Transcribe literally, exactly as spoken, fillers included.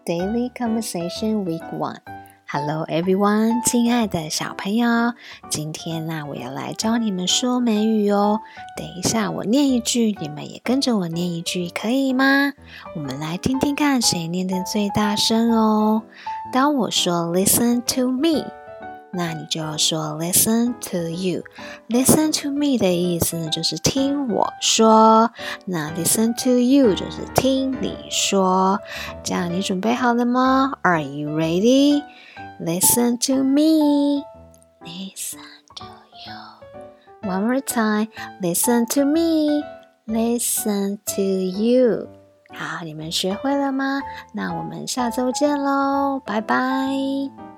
Daily Conversation Week One。Hello everyone， 亲爱的小朋友，今天呢、啊，我要来教你们说美语哦。等一下我念一句，你们也跟着我念一句，可以吗？我们来听听看谁念得最大声哦。当我说 Listen to me，那你就要说 listen to you。 Listen to me 的意思呢，就是听我说，那 listen to you 就是听你说。这样你准备好了吗？ Are you ready? Listen to me. Listen to you. One more time. Listen to me. Listen to you. 好，你们学会了吗？那我们下周见咯，拜拜。